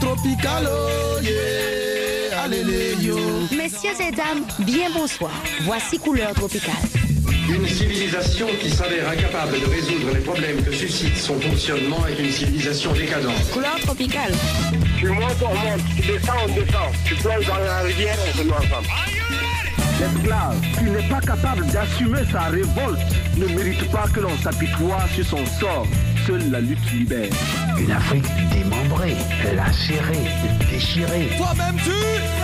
tropical, oh yeah, allez yo. Messieurs et dames, bien bonsoir. Voici Couleur Tropicale. Une civilisation qui s'avère incapable de résoudre les problèmes que suscite son fonctionnement est une civilisation décadente. Couleur Tropicale. Tu montes, on monte. Tu descends, on descend. Tu plonges dans la rivière, on se met ensemble. L'esclave qui n'est pas capable d'assumer sa révolte ne mérite pas que l'on s'apitoie sur son sort. Seule la lutte libère. Une Afrique démembrée, lacérée, déchirée. Toi-même tu...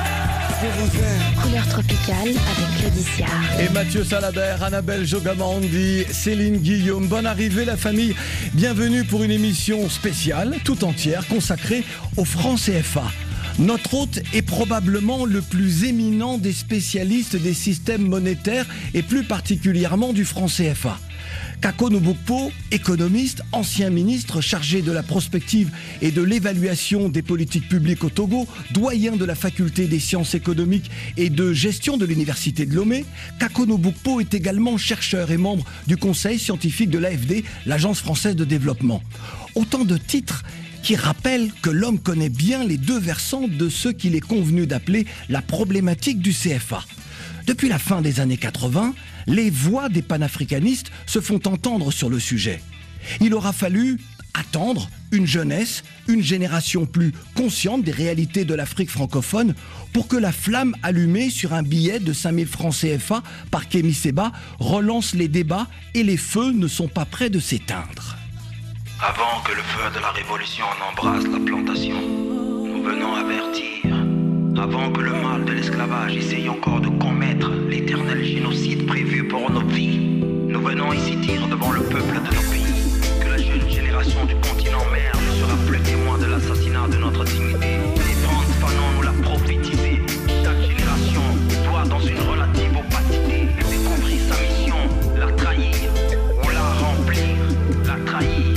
Je vous aime. Couleur Tropicale avec Claudicia. Et Mathieu Salabert, Annabelle Jogamandi, Céline Guillaume. Bonne arrivée la famille. Bienvenue pour une émission spéciale, tout entière, consacrée au franc CFA. Notre hôte est probablement le plus éminent des spécialistes des systèmes monétaires et plus particulièrement du franc CFA. Kako Nobukpo, économiste, ancien ministre chargé de la prospective et de l'évaluation des politiques publiques au Togo, doyen de la faculté des sciences économiques et de gestion de l'université de Lomé, Kako Nobukpo est également chercheur et membre du conseil scientifique de l'AFD, l'Agence française de développement. Autant de titres qui rappellent que l'homme connaît bien les deux versants de ce qu'il est convenu d'appeler la problématique du CFA. Depuis la fin des années 80, les voix des panafricanistes se font entendre sur le sujet. Il aura fallu attendre une jeunesse, une génération plus consciente des réalités de l'Afrique francophone pour que la flamme allumée sur un billet de 5000 francs CFA par Kémy Séba relance les débats et les feux ne sont pas près de s'éteindre. Avant que le feu de la révolution n'embrase la plantation, nous venons avertir. Avant que le mal de l'esclavage essaye encore de commettre l'éternel génocide prévu pour nos vies, nous venons ici dire devant le peuple de nos pays que la jeune génération du continent mère ne sera plus témoin de l'assassinat de notre dignité. Les grands fanons nous l'a prophétisé. Chaque génération doit, dans une relative opacité, découvrir sa mission, la trahir ou la remplir, la trahir.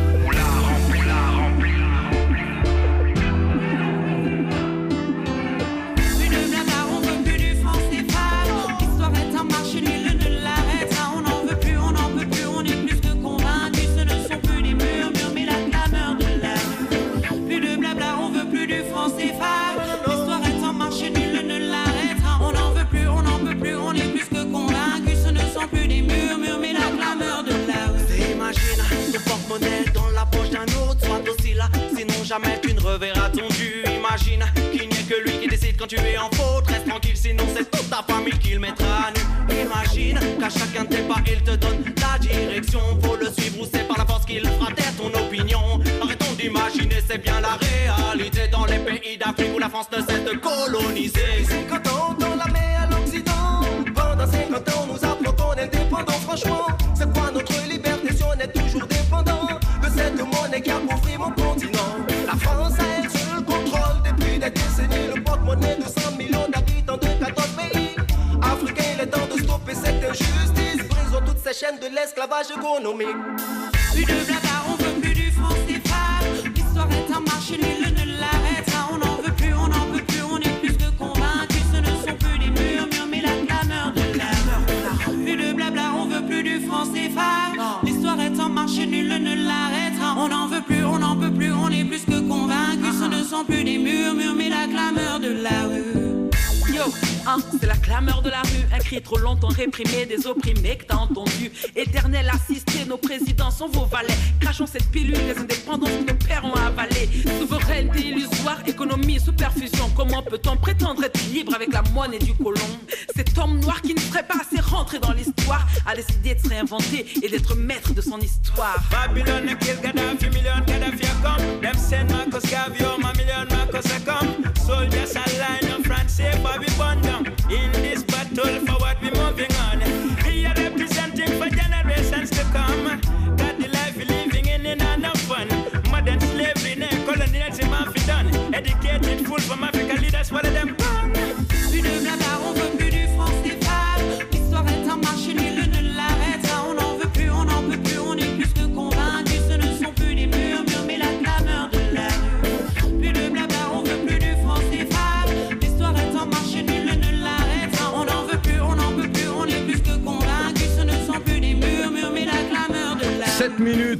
Dans la poche d'un autre, soit aussi là, sinon jamais tu ne reverras ton dû. Imagine qu'il n'y a que lui qui décide quand tu es en faute. Reste tranquille, sinon c'est toute ta famille qu'il mettra à nu. Imagine qu'à chacun de tes pas il te donne la direction. Faut le suivre ou c'est par la force qu'il fera taire ton opinion. Arrêtons d'imaginer, c'est bien la réalité dans les pays d'Afrique où la France ne cesse de coloniser. 50 ans dans la mer à l'Occident. Pendant 50 ans nous affrontons l'indépendance. Franchement, c'est quoi notre liberté si on est toujours dépendant de cette monnaie qui appauvrit mon continent? La France a elle seule contrôle depuis des décennies le porte-monnaie de 100 millions d'habitants de 14 pays africains. Il est temps de stopper cette injustice. Brisons toutes ces chaînes de l'esclavage économique. Plus de blabla, on veut plus du franc CFA. L'histoire est en marche, nul ne l'arrêtera. On n'en veut plus, on n'en peut plus, on est plus que convaincus. Ce ne sont plus des murmures mais la clameur de la rue. Plus de blabla, on veut plus du franc CFA. L'histoire est en marche, nul ne l'arrêtera. On n'en veut plus, on n'en peut plus, on est plus que convaincus. Ce ne sont plus des murmures mais la clameur de la rue. Yo, c'est la clameur de la rue, un cri trop longtemps réprimé des opprimés que t'as entendu. Éternel assisté, nos présidents sont vos valets. Crachons cette pilule des indépendances que nos pères ont avalées. Souveraineté illusoire, économie sous perfusion. Comment peut-on prétendre être libre avec la monnaie du colon? Cet homme noir qui ne serait pas assez rentré dans l'histoire a décidé de se réinventer et d'être maître de son histoire. Babylone a kill Gaddafi, million Gaddafi a come. Them send Marcos Gavio, my million Marcos a come. Soldiers are line of France, say Bobby burn down. In this battle for what we moving on. We are representing for generations to come. Got the life we living in and of fun. Modern slavery, colonialism have been done. Educated fool from African leaders, what of them gone? Plus de blabla, on veut plus du franc CFA. L'histoire est en marche, nul ne l'arrêtera. On n'en veut plus, on n'en peut plus, on est plus que convaincus. Ce ne sont plus des murmures mais la clameur de la rue. Plus de blabla, on veut plus du franc CFA. L'histoire est en marche, nul ne l'arrêtera. On n'en veut plus, on n'en peut plus, on est plus que convaincus. Ce ne sont plus des murmures mais la clameur de la rue. 7 minutes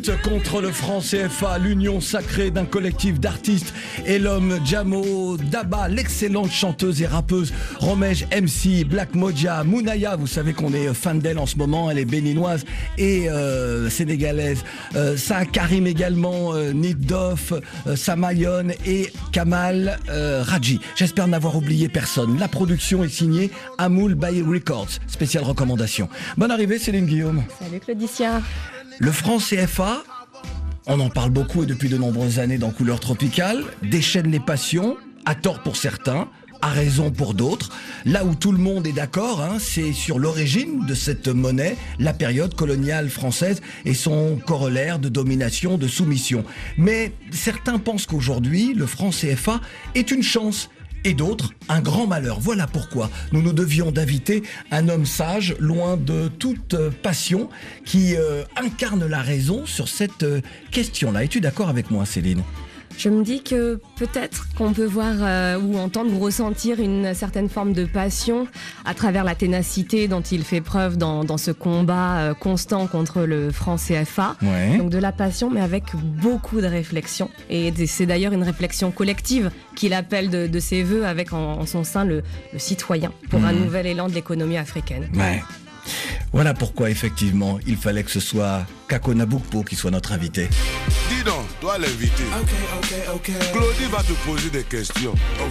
lutte contre le franc CFA, l'union sacrée d'un collectif d'artistes et l'homme Djamo Daba, l'excellente chanteuse et rappeuse Romej MC, Black Moja, Mounaya, vous savez qu'on est fan d'elle en ce moment, elle est béninoise et sénégalaise, ça Karim également, Niddoff, Samayon et Kamal Raji. J'espère n'avoir oublié personne. La production est signée Amoul by Records. Spéciale recommandation. Bonne arrivée Céline Guillaume. Salut Claudicia. Le franc CFA, on en parle beaucoup et depuis de nombreuses années dans Couleurs Tropicales, déchaîne les passions, à tort pour certains, à raison pour d'autres. Là où tout le monde est d'accord, c'est sur l'origine de cette monnaie, la période coloniale française et son corollaire de domination, de soumission. Mais certains pensent qu'aujourd'hui, le franc CFA est une chance. Et d'autres, un grand malheur. Voilà pourquoi nous nous devions d'inviter un homme sage, loin de toute passion, qui incarne la raison sur cette question-là. Es-tu d'accord avec moi, Céline ? Je me dis que peut-être qu'on peut voir ou entendre ou ressentir une certaine forme de passion à travers la ténacité dont il fait preuve dans ce combat constant contre le franc CFA. Ouais. Donc de la passion, mais avec beaucoup de réflexion. Et c'est d'ailleurs une réflexion collective qu'il appelle de ses voeux avec en son sein le citoyen pour un nouvel élan de l'économie africaine. Ouais. Voilà pourquoi, effectivement, il fallait que ce soit Kakona Bukpo qui soit notre invité. Dis donc, toi l'invité. Ok. Claudie va te poser des questions.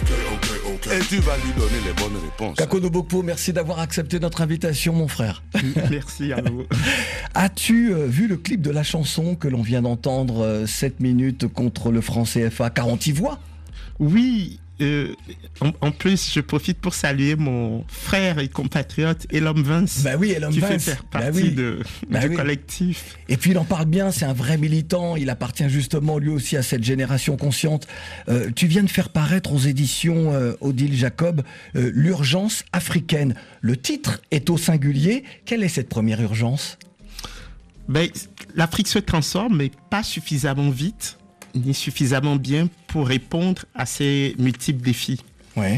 Ok. Et tu vas lui donner les bonnes réponses. Kakona Bukpo, merci d'avoir accepté notre invitation, mon frère. Merci à vous. As-tu vu le clip de la chanson que l'on vient d'entendre, 7 minutes contre le franc CFA, car on t'y voit ? Oui. En plus, je profite pour saluer mon frère et compatriote Elom Vance, qui fait faire partie du collectif. Et puis il en parle bien, c'est un vrai militant, il appartient justement lui aussi à cette génération consciente. Tu viens de faire paraître aux éditions Odile Jacob l'urgence africaine. Le titre est au singulier. Quelle est cette première urgence ? L'Afrique se transforme, mais pas suffisamment vite ni suffisamment bien pour répondre à ces multiples défis. Ouais.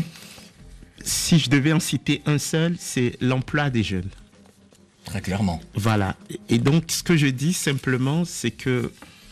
Si je devais en citer un seul, c'est l'emploi des jeunes. Très clairement. Voilà. Et donc, ce que je dis simplement, c'est que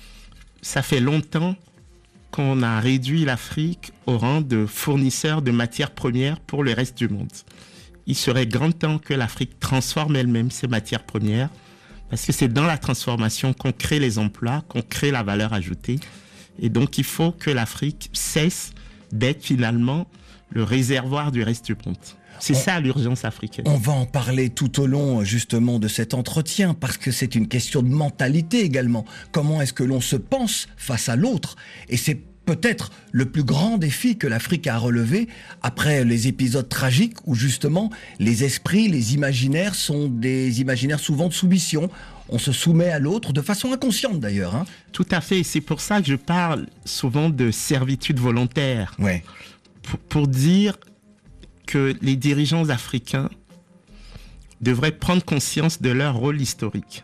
ça fait longtemps qu'on a réduit l'Afrique au rang de fournisseur de matières premières pour le reste du monde. Il serait grand temps que l'Afrique transforme elle-même ses matières premières, parce que c'est dans la transformation qu'on crée les emplois, qu'on crée la valeur ajoutée. Et donc, il faut que l'Afrique cesse d'être finalement le réservoir du reste du monde. C'est ça l'urgence africaine. On va en parler tout au long justement de cet entretien parce que c'est une question de mentalité également. Comment est-ce que l'on se pense face à l'autre ? Et c'est peut-être le plus grand défi que l'Afrique a relevé après les épisodes tragiques où justement les esprits, les imaginaires sont des imaginaires souvent de soumission. On se soumet à l'autre de façon inconsciente d'ailleurs. Tout à fait, c'est pour ça que je parle souvent de servitude volontaire. Ouais. Pour dire que les dirigeants africains devraient prendre conscience de leur rôle historique,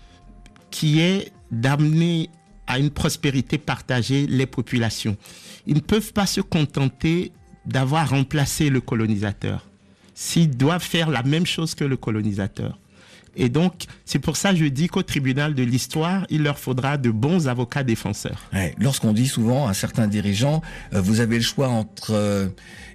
qui est d'amener à une prospérité partagée les populations. Ils ne peuvent pas se contenter d'avoir remplacé le colonisateur. S'ils doivent faire la même chose que le colonisateur. Et donc, c'est pour ça que je dis qu'au tribunal de l'histoire, il leur faudra de bons avocats défenseurs. Ouais, lorsqu'on dit souvent à certains dirigeants, vous avez le choix entre,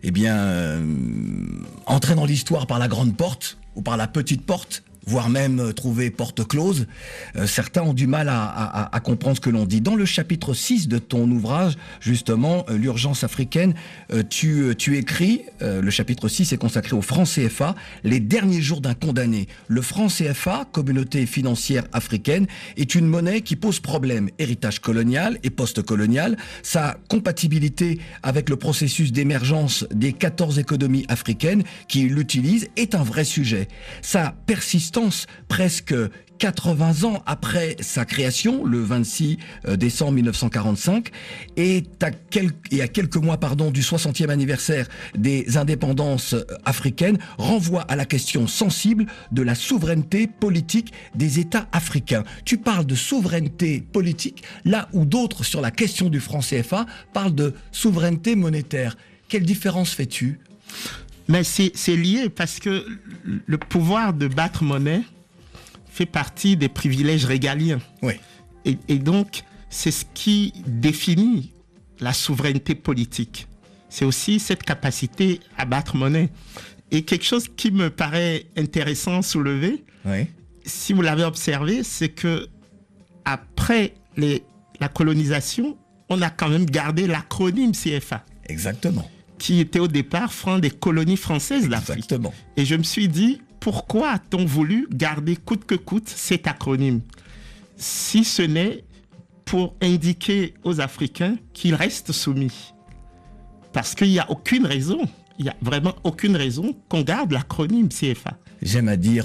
entrer dans l'histoire par la grande porte ou par la petite porte, voire même trouver porte close, certains ont du mal à comprendre ce que l'on dit. Dans le chapitre 6 de ton ouvrage, justement, l'urgence africaine, tu écris, le chapitre 6 est consacré au franc CFA, les derniers jours d'un condamné. Le franc CFA, communauté financière africaine, est une monnaie qui pose problème. Héritage colonial et post-colonial, sa compatibilité avec le processus d'émergence des 14 économies africaines qui l'utilisent est un vrai sujet. Sa persistance presque 80 ans après sa création, le 26 décembre 1945, et à quelques mois du 60e anniversaire des indépendances africaines, renvoie à la question sensible de la souveraineté politique des États africains. Tu parles de souveraineté politique, là où d'autres, sur la question du franc CFA, parlent de souveraineté monétaire. Quelle différence fais-tu ? Mais c'est lié parce que le pouvoir de battre monnaie fait partie des privilèges régaliens. Oui. Et donc, c'est ce qui définit la souveraineté politique. C'est aussi cette capacité à battre monnaie. Et quelque chose qui me paraît intéressant à soulever, si vous l'avez observé, c'est que après la colonisation, on a quand même gardé l'acronyme CFA. Exactement. Qui était au départ franc des colonies françaises d'Afrique. Exactement. Et je me suis dit, pourquoi a-t-on voulu garder coûte que coûte cet acronyme, si ce n'est pour indiquer aux Africains qu'ils restent soumis? Parce qu'il n'y a aucune raison, il n'y a vraiment aucune raison qu'on garde l'acronyme CFA. J'aime à dire,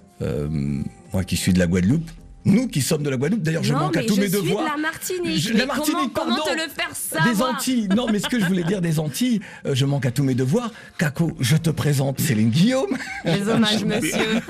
moi qui suis de la Guadeloupe, nous qui sommes de la Guadeloupe, d'ailleurs je manque à tous mes devoirs. Non, mais je suis de la Martinique. La Martinique, comment te le faire savoir? Des Antilles. Non, mais ce que je voulais dire des Antilles, je manque à tous mes devoirs. Kako, je te présente Céline Guillaume. Les hommages, monsieur.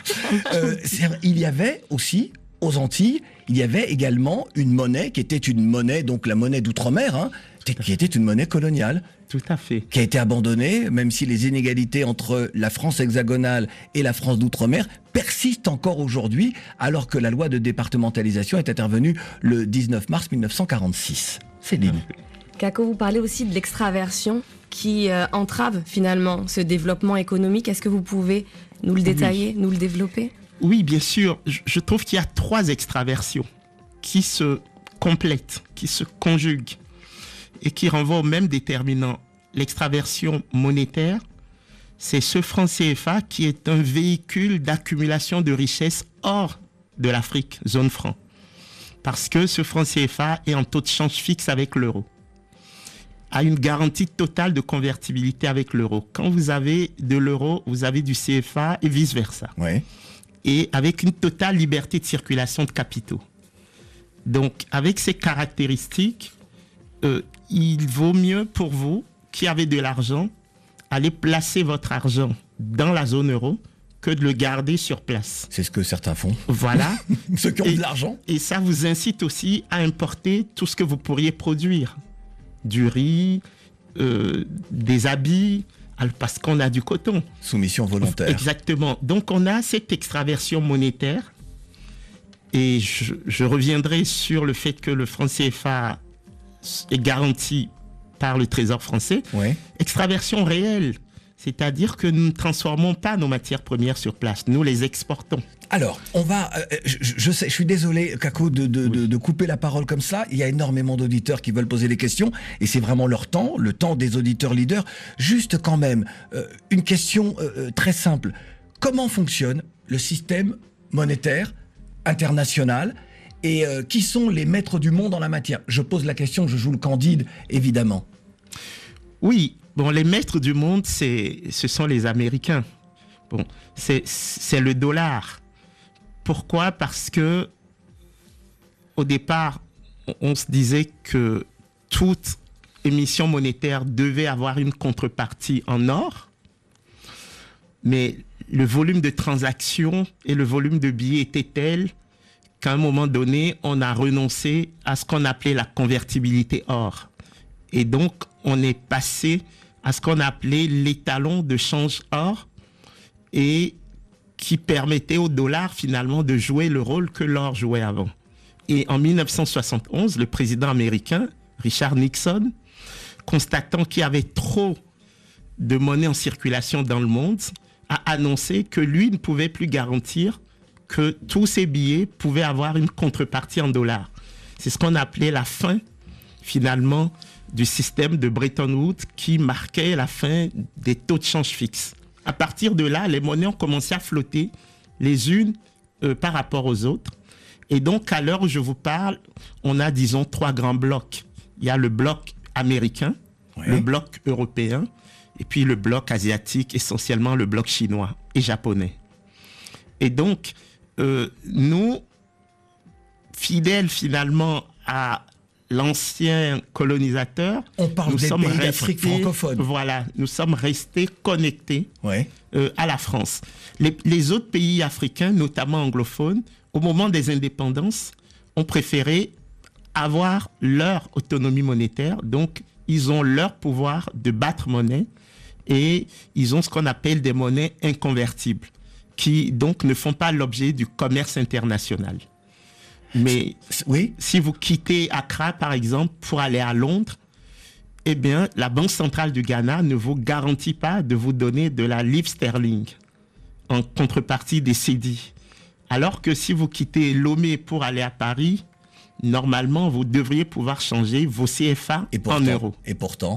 Il y avait aussi, aux Antilles, il y avait également une monnaie qui était une monnaie, donc la monnaie d'outre-mer, qui était une monnaie coloniale. Tout à fait. Qui a été abandonnée, même si les inégalités entre la France hexagonale et la France d'outre-mer persistent encore aujourd'hui, alors que la loi de départementalisation est intervenue le 19 mars 1946. Céline. Kako, vous parlez aussi de l'extraversion qui entrave finalement ce développement économique. Est-ce que vous pouvez nous le détailler, nous le développer? Oui, bien sûr. Je trouve qu'il y a 3 extraversions qui se complètent, qui se conjuguent et qui renvoient au même déterminant. L'extraversion monétaire, c'est ce franc CFA qui est un véhicule d'accumulation de richesses hors de l'Afrique, zone franc. Parce que ce franc CFA est en taux de change fixe avec l'euro, a une garantie totale de convertibilité avec l'euro. Quand vous avez de l'euro, vous avez du CFA et vice-versa. Ouais. Et avec une totale liberté de circulation de capitaux. Donc, avec ces caractéristiques, il vaut mieux pour vous qui avez de l'argent aller placer votre argent dans la zone euro que de le garder sur place. C'est ce que certains font. Voilà. Ceux qui ont de l'argent. Et ça vous incite aussi à importer tout ce que vous pourriez produire. Du riz, des habits, parce qu'on a du coton. Soumission volontaire. Exactement. Donc on a cette extraversion monétaire. Et je reviendrai sur le fait que le franc CFA est garanti par le Trésor français. Ouais. Extraversion réelle, c'est-à-dire que nous ne transformons pas nos matières premières sur place, nous les exportons. Alors, on va... je sais, je suis désolé, Kako, de couper la parole comme ça. Il y a énormément d'auditeurs qui veulent poser des questions, et c'est vraiment leur temps, le temps des auditeurs leaders. Juste quand même, une question très simple. Comment fonctionne le système monétaire international et qui sont les maîtres du monde en la matière? Je pose la question, je joue le candide, évidemment. Oui, bon, les maîtres du monde, ce sont les Américains. Bon, c'est le dollar. Pourquoi? Parce que au départ, on se disait que toute émission monétaire devait avoir une contrepartie en or, mais le volume de transactions et le volume de billets était tel qu'à un moment donné, on a renoncé à ce qu'on appelait la convertibilité or. Et donc, on est passé à ce qu'on appelait l'étalon de change or et qui permettait au dollar finalement de jouer le rôle que l'or jouait avant. Et en 1971, le président américain, Richard Nixon, constatant qu'il y avait trop de monnaie en circulation dans le monde, a annoncé que lui ne pouvait plus garantir que tous ces billets pouvaient avoir une contrepartie en dollars. C'est ce qu'on appelait la fin, finalement, du système de Bretton Woods qui marquait la fin des taux de change fixes. À partir de là, les monnaies ont commencé à flotter les unes par rapport aux autres. Et donc, à l'heure où je vous parle, on a, disons, 3 grands blocs. Il y a le bloc américain, le bloc européen, et puis le bloc asiatique, essentiellement le bloc chinois et japonais. Et donc, nous, fidèles finalement à l'ancien colonisateur, on parle des pays d'Afrique francophone. Voilà, nous sommes restés connectés à la France. Les autres pays africains, notamment anglophones, au moment des indépendances, ont préféré avoir leur autonomie monétaire. Donc, ils ont leur pouvoir de battre monnaie et ils ont ce qu'on appelle des monnaies inconvertibles qui donc ne font pas l'objet du commerce international. Mais oui. Si vous quittez Accra, par exemple, pour aller à Londres, eh bien, la Banque centrale du Ghana ne vous garantit pas de vous donner de la livre sterling en contrepartie des cédis. Alors que si vous quittez Lomé pour aller à Paris, normalement, vous devriez pouvoir changer vos CFA en euros. Et pourtant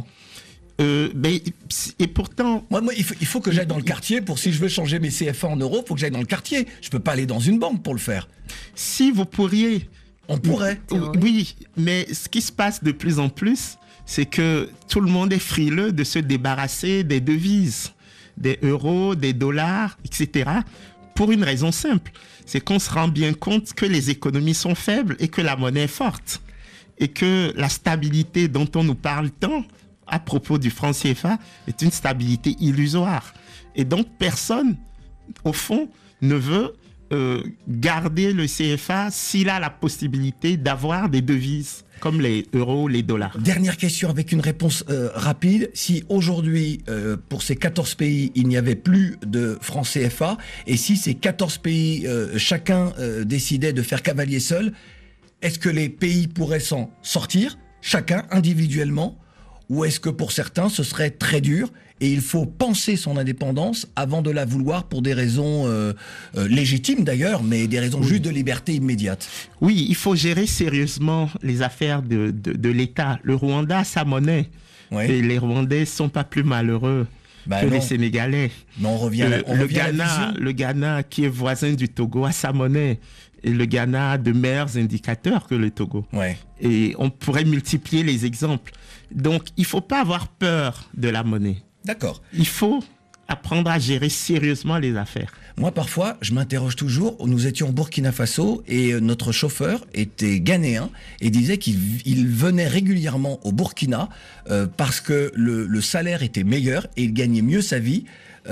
Moi, il faut que j'aille dans le quartier si je veux changer mes CFA en euros, il faut que j'aille dans le quartier. Je peux pas aller dans une banque pour le faire. Si vous pourriez. On pourrait. Oui, mais ce qui se passe de plus en plus, c'est que tout le monde est frileux de se débarrasser des devises, des euros, des dollars, etc. Pour une raison simple, c'est qu'on se rend bien compte que les économies sont faibles et que la monnaie est forte. Et que la stabilité dont on nous parle tant à propos du franc CFA est une stabilité illusoire. Et donc personne, au fond, ne veut garder le CFA s'il a la possibilité d'avoir des devises comme les euros, les dollars. Dernière question avec une réponse rapide. Si aujourd'hui, pour ces 14 pays, il n'y avait plus de franc CFA, et si ces 14 pays, chacun décidait de faire cavalier seul, est-ce que les pays pourraient s'en sortir, chacun individuellement, ou est-ce que pour certains, ce serait très dur et il faut penser son indépendance avant de la vouloir pour des raisons légitimes d'ailleurs, mais des raisons juste de liberté immédiate? Oui, il faut gérer sérieusement les affaires de l'État. Le Rwanda a sa monnaie. Oui. Et les Rwandais ne sont pas plus malheureux que les Sénégalais. Mais on revient à la le Ghana, qui est voisin du Togo, a sa monnaie. Et le Ghana a de meilleurs indicateurs que le Togo. Ouais. Et on pourrait multiplier les exemples. Donc, il ne faut pas avoir peur de la monnaie. D'accord. Il faut apprendre à gérer sérieusement les affaires. Moi, parfois, je m'interroge toujours. Nous étions au Burkina Faso et notre chauffeur était ghanéen et disait qu'il venait régulièrement au Burkina parce que le salaire était meilleur et il gagnait mieux sa vie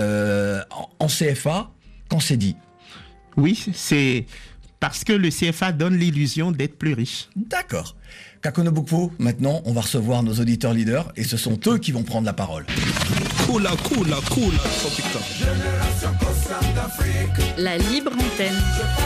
en CFA qu'en CEDI. Oui, c'est parce que le CFA donne l'illusion d'être plus riche. D'accord. Kakono Bokpo, maintenant, on va recevoir nos auditeurs leaders et ce sont eux qui vont prendre la parole. Cool, la libre antenne.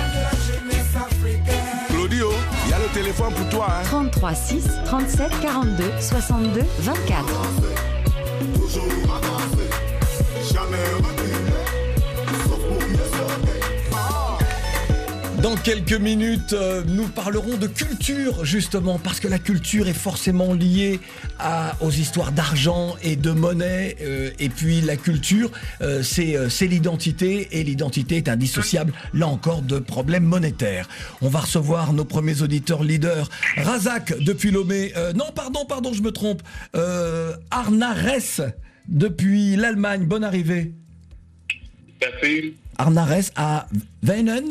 Claudio, il y a le téléphone pour toi. 33 6 37 42 62 24. Toujours avancé, jamais reculé, sauf pour mieux se. Dans quelques minutes, nous parlerons de culture, justement, parce que la culture est forcément liée aux histoires d'argent et de monnaie. Et puis la culture, c'est l'identité, et l'identité est indissociable, là encore, de problèmes monétaires. On va recevoir nos premiers auditeurs leaders. Razak, depuis Lomé. Non, pardon, je me trompe. Arnares, depuis l'Allemagne. Bonne arrivée. Merci. Arnares à Weinen,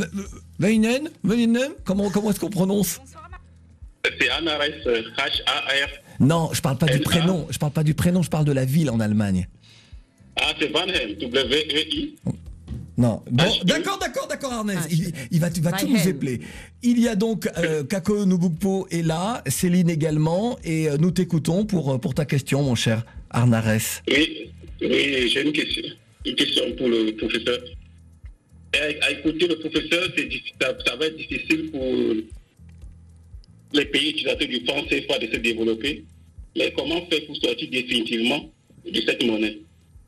comment est-ce qu'on prononce? C'est Arnares, H-A-R. Non, je parle pas du prénom, je parle de la ville en Allemagne. Ah, c'est Vanhem, W-E-I. Non, bon, d'accord, Arnares, il va tout nous épeler. Il y a donc Kakono Bokpo est là, Céline également, et nous t'écoutons pour ta question, mon cher Arnares. Oui, j'ai une question. Une question pour le professeur. À écouter le professeur, ça va être difficile pour les pays utilisateurs du franc CFA de se développer. Mais comment faire pour sortir définitivement de cette monnaie?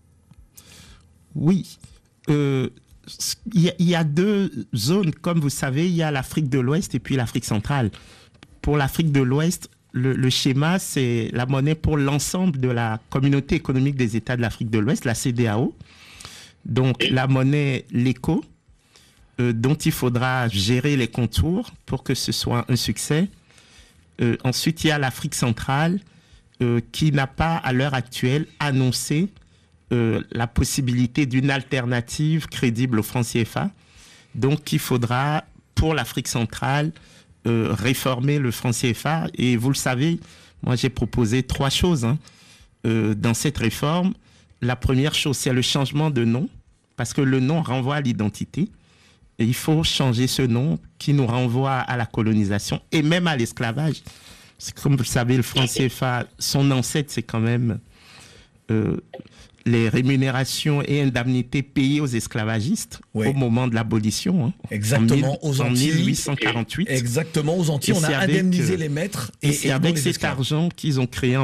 Oui. Il y a deux zones. Comme vous savez, il y a l'Afrique de l'Ouest et puis l'Afrique centrale. Pour l'Afrique de l'Ouest, le schéma, c'est la monnaie pour l'ensemble de la communauté économique des États de l'Afrique de l'Ouest, la CEDEAO. Donc, la monnaie, l'ECO, dont il faudra gérer les contours pour que ce soit un succès. Ensuite, il y a l'Afrique centrale qui n'a pas, à l'heure actuelle, annoncé la possibilité d'une alternative crédible au franc CFA. Donc, il faudra, pour l'Afrique centrale, réformer le franc CFA. Et vous le savez, moi, j'ai proposé 3 choses dans cette réforme. La première chose, c'est le changement de nom, parce que le nom renvoie à l'identité. Et il faut changer ce nom qui nous renvoie à la colonisation et même à l'esclavage. Comme vous le savez, le franc CFA, son ancêtre, c'est quand même les rémunérations et indemnités payées aux esclavagistes au moment de l'abolition. Hein, exactement, aux Antilles. En 1848. Exactement, aux Antilles, on a indemnisé les maîtres. Et c'est avec cet argent qu'ils ont créé en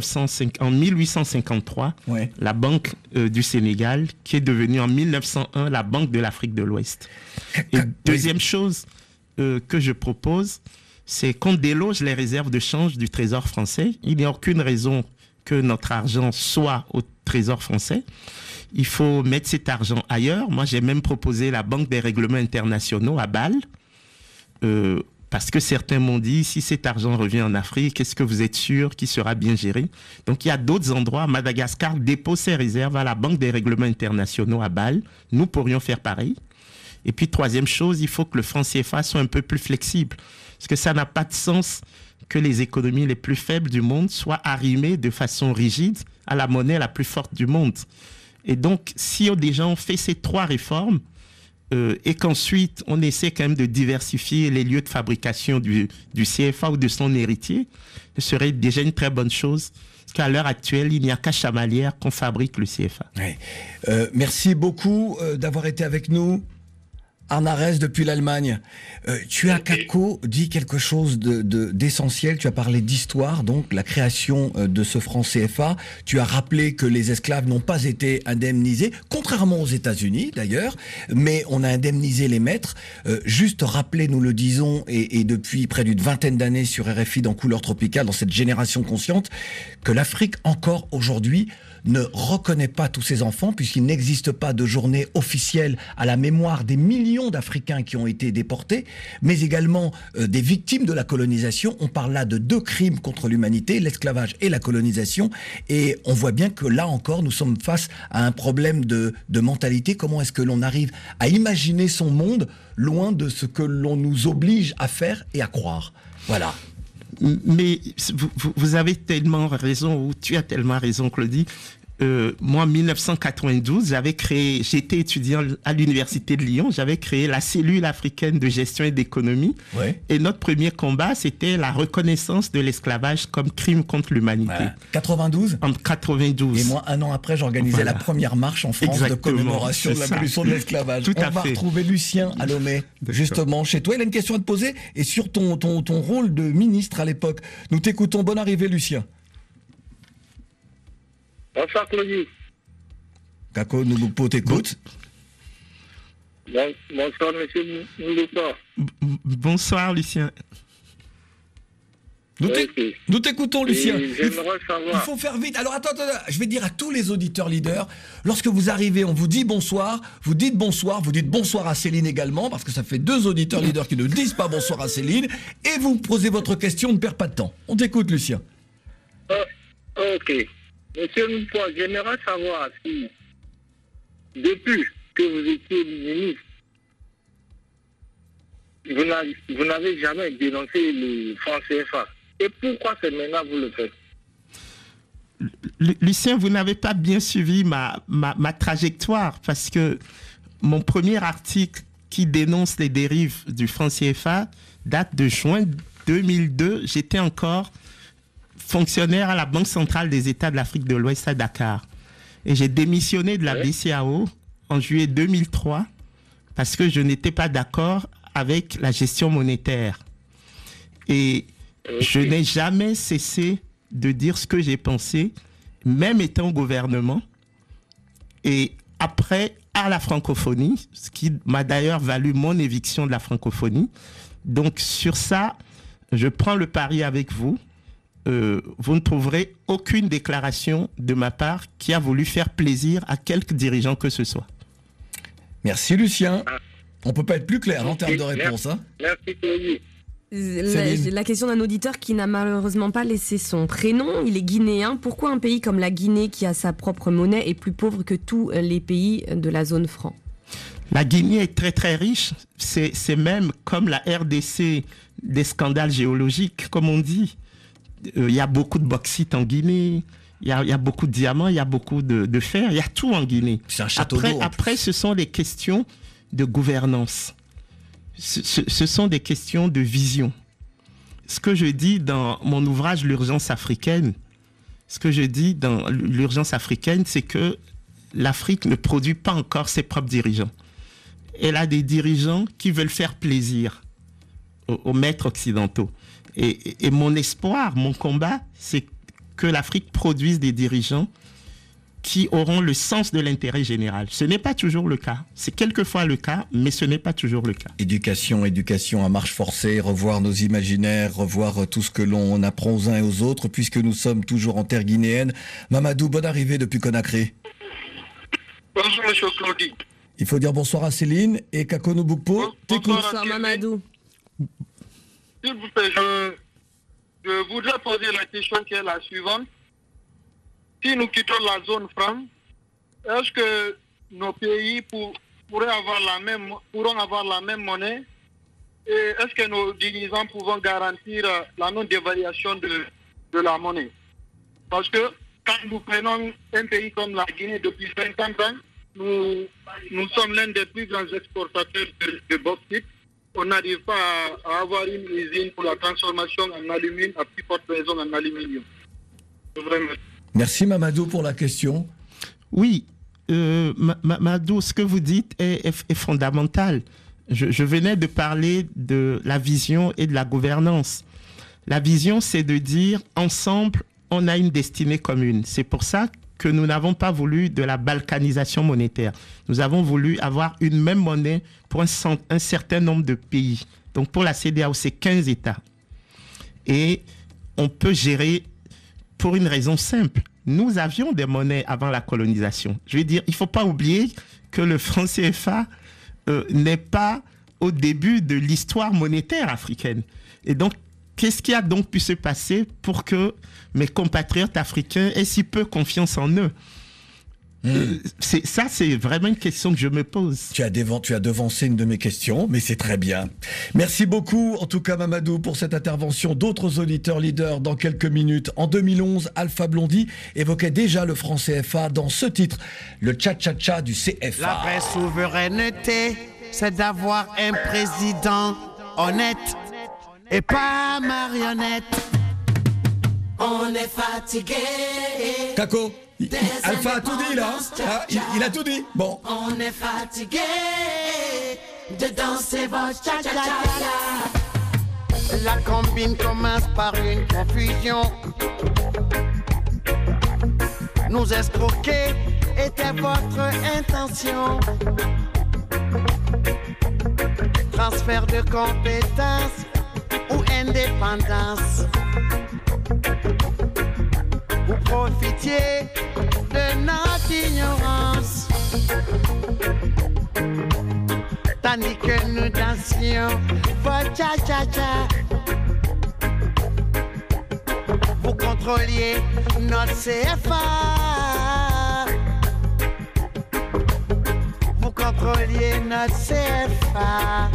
1853 la Banque du Sénégal, qui est devenue en 1901 la Banque de l'Afrique de l'Ouest. Et deuxième chose que je propose, c'est qu'on déloge les réserves de change du Trésor français. Il n'y a aucune raison que notre argent soit au Trésor français. Il faut mettre cet argent ailleurs. Moi, j'ai même proposé la Banque des règlements internationaux à Bâle, parce que certains m'ont dit, si cet argent revient en Afrique, est-ce que vous êtes sûr qu'il sera bien géré? Donc, il y a d'autres endroits. Madagascar dépose ses réserves à la Banque des règlements internationaux à Bâle. Nous pourrions faire pareil. Et puis, troisième chose, il faut que le franc CFA soit un peu plus flexible. Parce que ça n'a pas de sens que les économies les plus faibles du monde soient arrimées de façon rigide à la monnaie la plus forte du monde. Et donc, si déjà on fait ces trois réformes et qu'ensuite on essaie quand même de diversifier les lieux de fabrication du CFA ou de son héritier, ce serait déjà une très bonne chose. Parce qu'à l'heure actuelle, il n'y a qu'à Chamalières qu'on fabrique le CFA. Ouais. Merci beaucoup d'avoir été avec nous. Arnarès depuis l'Allemagne. Tu as, Kako, dit quelque chose d'essentiel. Tu as parlé d'histoire, donc la création de ce franc CFA. Tu as rappelé que les esclaves n'ont pas été indemnisés, contrairement aux États-Unis d'ailleurs, mais on a indemnisé les maîtres. Juste rappeler, nous le disons, et depuis près d'une vingtaine d'années sur RFI dans Couleur Tropicale, dans cette génération consciente, que l'Afrique encore aujourd'hui ne reconnaît pas tous ces enfants, puisqu'il n'existe pas de journée officielle à la mémoire des millions d'Africains qui ont été déportés, mais également des victimes de la colonisation. On parle là de deux crimes contre l'humanité, l'esclavage et la colonisation, et on voit bien que là encore, nous sommes face à un problème de mentalité. Comment est-ce que l'on arrive à imaginer son monde loin de ce que l'on nous oblige à faire et à croire? Voilà. Mais vous avez tellement raison, ou tu as tellement raison, Claudie. Moi, en 1992, j'étais étudiant à l'Université de Lyon, j'avais créé la cellule africaine de gestion et d'économie. Ouais. Et notre premier combat, c'était la reconnaissance de l'esclavage comme crime contre l'humanité. Voilà. 92 ? En 92. Et moi, un an après, j'organisais la première marche en France de commémoration de l'abolition de l'esclavage. On va retrouver Lucien à Lomé, justement, chez toi. Il a une question à te poser, et sur ton rôle de ministre à l'époque. Nous t'écoutons. Bonne arrivée, Lucien. Bonsoir, Claudie. Kako Nouboupo t'écoute. Bonsoir, monsieur Nouboupo. Bonsoir, Lucien. Nous t'écoutons, Lucien. J'aimerais savoir. Il faut faire vite. Alors, attends, je vais dire à tous les auditeurs leaders, lorsque vous arrivez, on vous dit bonsoir, vous dites bonsoir à Céline également, parce que ça fait deux auditeurs leaders qui ne disent pas bonsoir à Céline, et vous posez votre question, on ne perd pas de temps. On t'écoute, Lucien. Ok. Monsieur Nouboupo, j'aimerais savoir si, depuis que vous étiez ministre, vous n'avez jamais dénoncé le franc CFA. Et pourquoi c'est maintenant que vous le faites? Lucien, vous n'avez pas bien suivi ma trajectoire, parce que mon premier article qui dénonce les dérives du franc CFA date de juin 2002. J'étais encore fonctionnaire à la Banque centrale des États de l'Afrique de l'Ouest à Dakar. Et j'ai démissionné de la BCEAO en juillet 2003 parce que je n'étais pas d'accord avec la gestion monétaire. Et je n'ai jamais cessé de dire ce que j'ai pensé, même étant au gouvernement. Et après, à la francophonie, ce qui m'a d'ailleurs valu mon éviction de la francophonie. Donc sur ça, je prends le pari avec vous. Vous ne trouverez aucune déclaration de ma part qui a voulu faire plaisir à quelque dirigeant que ce soit. Merci, Lucien. On ne peut pas être plus clair en termes de réponse. Merci, Claudie. La question d'un auditeur qui n'a malheureusement pas laissé son prénom, il est guinéen. Pourquoi un pays comme la Guinée, qui a sa propre monnaie, est plus pauvre que tous les pays de la zone franc? La Guinée est très très riche. C'est même comme la RDC des scandales géologiques, comme on dit. Il y a beaucoup de bauxite en Guinée, il y a beaucoup de diamants, il y a beaucoup de fer, il y a tout en Guinée. C'est un château d'eau. Après, ce sont des questions de gouvernance. Ce sont des questions de vision. Ce que je dis dans mon ouvrage L'urgence africaine, c'est que l'Afrique ne produit pas encore ses propres dirigeants. Elle a des dirigeants qui veulent faire plaisir aux maîtres occidentaux. Et mon espoir, mon combat, c'est que l'Afrique produise des dirigeants qui auront le sens de l'intérêt général. Ce n'est pas toujours le cas. C'est quelquefois le cas, mais ce n'est pas toujours le cas. Éducation à marche forcée, revoir nos imaginaires, revoir tout ce que l'on apprend aux uns et aux autres, puisque nous sommes toujours en terre guinéenne. Mamadou, bonne arrivée depuis Conakry. Bonjour, monsieur Claudie. Il faut dire bonsoir à Céline et Kakono Boukpo. Bonsoir, Mamadou. S'il vous plaît, je voudrais poser la question qui est la suivante. Si nous quittons la zone franc, est-ce que nos pays pourront avoir la même monnaie? Et est-ce que nos dirigeants pourront garantir la non-dévaluation de la monnaie? Parce que quand nous prenons un pays comme la Guinée depuis 50 ans, nous sommes l'un des plus grands exportateurs de bauxite. On n'arrive pas à avoir une usine pour la transformation en alumine, à plus forte raison en aluminium. Vraiment. Merci Mamadou pour la question. Oui, Mamadou, ce que vous dites est fondamental. Je venais de parler de la vision et de la gouvernance. La vision, c'est de dire, ensemble, on a une destinée commune. C'est pour ça que nous n'avons pas voulu de la balkanisation monétaire. Nous avons voulu avoir une même monnaie pour un certain nombre de pays. Donc pour la CEDEAO, c'est 15 États. Et on peut gérer pour une raison simple. Nous avions des monnaies avant la colonisation. Je veux dire, il ne faut pas oublier que le franc CFA n'est pas au début de l'histoire monétaire africaine. Et donc, qu'est-ce qui a donc pu se passer pour que mes compatriotes africains aient si peu confiance en eux? C'est vraiment une question que je me pose. Tu as devancé une de mes questions, mais c'est très bien. Merci beaucoup, en tout cas Mamadou, pour cette intervention. D'autres auditeurs leaders dans quelques minutes. En 2011, Alpha Blondy évoquait déjà le franc CFA dans ce titre, le cha-cha-cha du CFA. La vraie souveraineté, c'est d'avoir un président honnête et pas marionnette. On est fatigué. Kako, Alpha a tout dit là. Ah, il a tout dit. Bon. On est fatigué de danser votre cha-cha-cha. La combine commence par une confusion. Nous escroquer était votre intention. Transfert de compétences ou indépendance. Vous profitiez de notre ignorance, tandis que nous dansions votre cha-cha-cha. Vous contrôliez notre CFA. Vous contrôliez notre CFA.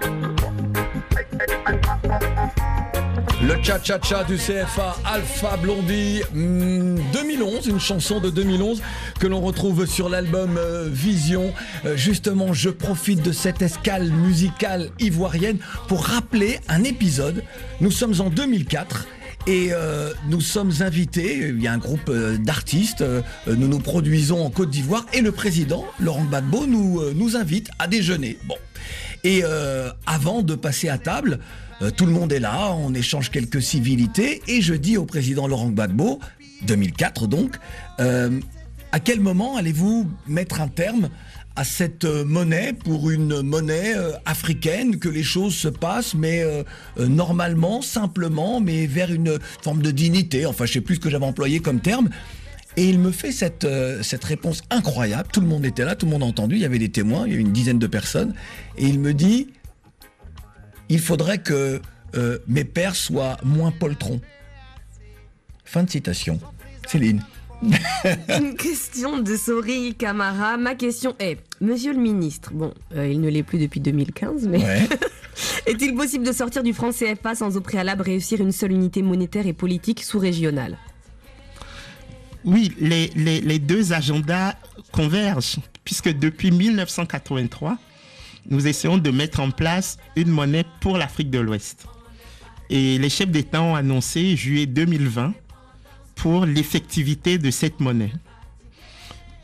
Le cha-cha-cha du CFA, Alpha Blondy, 2011, une chanson de 2011 que l'on retrouve sur l'album Vision. Justement, je profite de cette escale musicale ivoirienne pour rappeler un épisode. Nous sommes en 2004 et nous sommes invités, il y a un groupe d'artistes, nous nous produisons en Côte d'Ivoire et le président, Laurent Gbagbo, nous invite à déjeuner. Bon. Et avant de passer à table, tout le monde est là, on échange quelques civilités et je dis au président Laurent Gbagbo, 2004 donc, à quel moment allez-vous mettre un terme à cette monnaie pour une monnaie africaine, que les choses se passent, mais normalement, simplement, mais vers une forme de dignité, enfin je sais plus ce que j'avais employé comme terme. Et il me fait cette réponse incroyable, tout le monde était là, tout le monde a entendu, il y avait des témoins, il y avait une dizaine de personnes, et il me dit... Il faudrait que mes pères soient moins poltrons. Fin de citation. Céline. Une question de Sori Camara. Ma question est, monsieur le ministre, bon, il ne l'est plus depuis 2015, mais ouais. Est-il possible de sortir du franc CFA sans au préalable réussir une seule unité monétaire et politique sous-régionale? Oui, les deux agendas convergent, puisque depuis 1983, nous essayons de mettre en place une monnaie pour l'Afrique de l'Ouest. Et les chefs d'État ont annoncé juillet 2020 pour l'effectivité de cette monnaie.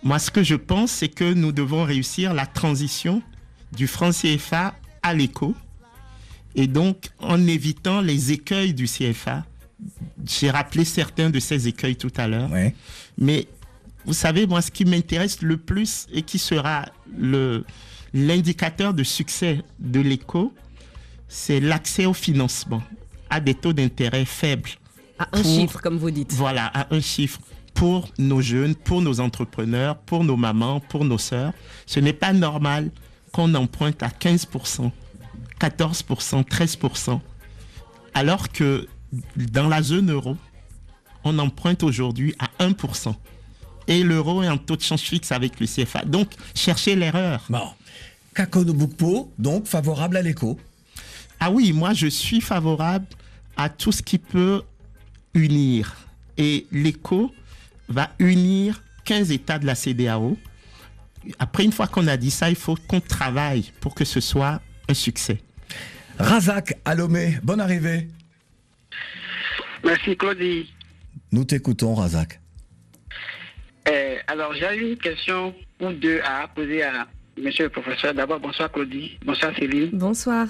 Moi, ce que je pense, c'est que nous devons réussir la transition du franc CFA à l'éco, et donc en évitant les écueils du CFA. J'ai rappelé certains de ces écueils tout à l'heure, mais vous savez, moi, ce qui m'intéresse le plus et qui sera l'indicateur de succès de l'éco, c'est l'accès au financement à des taux d'intérêt faibles. À un chiffre, comme vous dites. Voilà, à un chiffre. Pour nos jeunes, pour nos entrepreneurs, pour nos mamans, pour nos sœurs. Ce n'est pas normal qu'on emprunte à 15%, 14%, 13%, alors que dans la zone euro, on emprunte aujourd'hui à 1%. Et l'euro est en taux de change fixe avec le CFA. Donc, cherchez l'erreur. Bon. Kako Bukpo, donc favorable à l'éco. Ah oui, moi je suis favorable à tout ce qui peut unir. Et l'éco va unir 15 États de la CEDEAO. Après, une fois qu'on a dit ça, il faut qu'on travaille pour que ce soit un succès. Razak à Lomé, bonne arrivée. Merci Claudie. Nous t'écoutons, Razak. Alors, j'ai une question ou deux à poser à monsieur le professeur. D'abord, bonsoir Claudie, bonsoir Céline. Bonsoir.